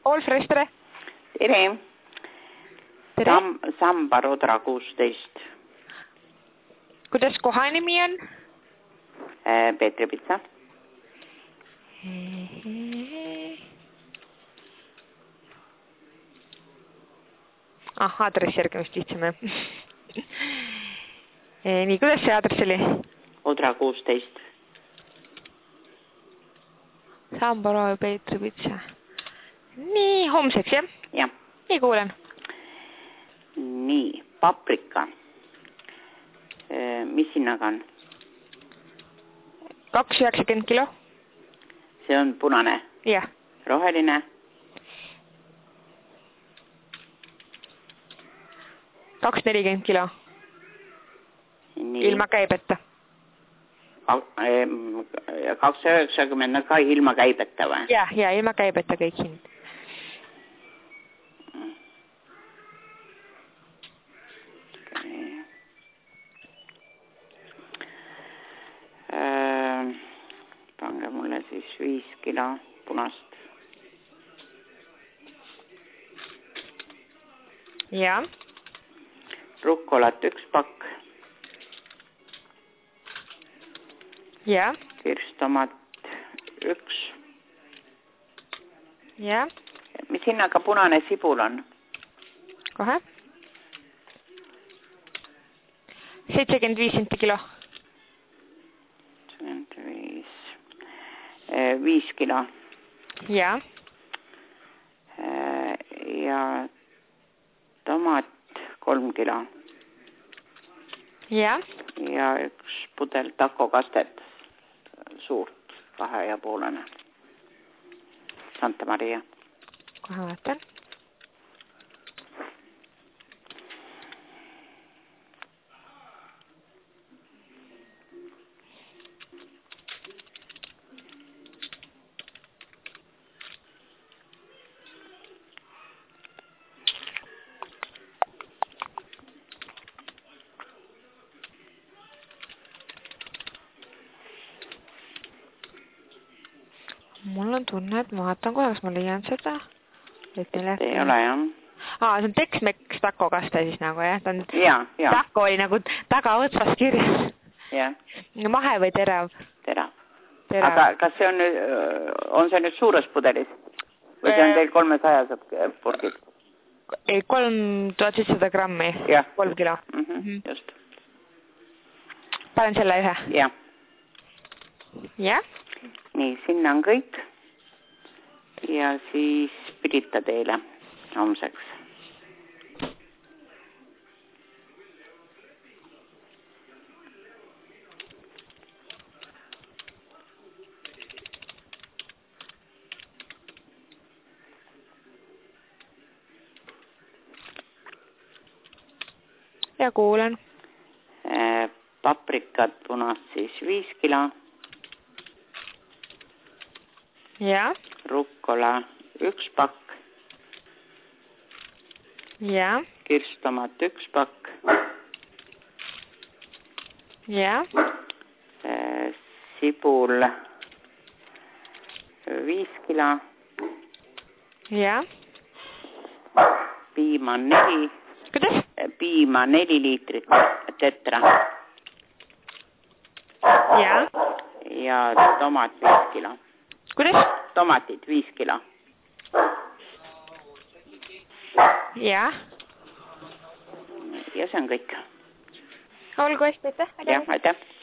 All fresh, tere! Tere! Tere! Samba Rodra 16. Kuidas koha nimi on? Peetri Pitsa. Aadressi järgi vist lihtsame. Nii, kuidas see aadress oli? Rodra 16. Samba Rodra Peetri Pitsa. Nii, homseks, jah? Jah. Nii, kuulen. Nii, paprika. Mis hinnaga on? 2,90 kilo. See on punane? Jah. Roheline? 2,40 kilo. Nii. Ilma käibeta. 2,90 ka ilma käibeta või? Ja, ilma käibeta kõik hind. Pange mulle siis 5 kilo punast. Ja. Rukkolat 1 pakk. Ja. Kirstomat 1. Ja. Mis hinnaga punane sibul on? Kohe. 75 senti kilo. 5 kilo. Ja. Ja tomat 3 kilo. Ja. Ja 1 pudel takokastet. Suurt 2,5. Santa Maria. Kohe vaatan. Mul on tunne, et ma vaatan kohe, kas ma leian seda. Ei ole, jah. See on Tex-Mex takokaste siis nagu, jah? Ja. Tako oli nagu tagaotsas kirjas. Ja. Mahe või terav? Terav. Aga kas see on see nüüd suures pudelis? Või see on teil 300 purgid? Ei, 3700 grammi. 3 kilo. Just. Panen selle ühe? Jah. Jah? Nii, sinna on kõik. Ja siis Pirita teile homseks. Ja kuulen. Paprikat punast siis 5 kilo. Ja. Rukkola 1 pakk. Ja. Kirstomat 1 pakk. Ja. Sibul 5 kilo. Ja. Piima 4. Kuidas? Piima 4 liitrit tetra. Ja. Ja tomat 5 kilo. Kuidas? Tomatid 5 kilo. Ja. Ja see on kõik. Olgu hästi, aitäh. Jah, aitäh.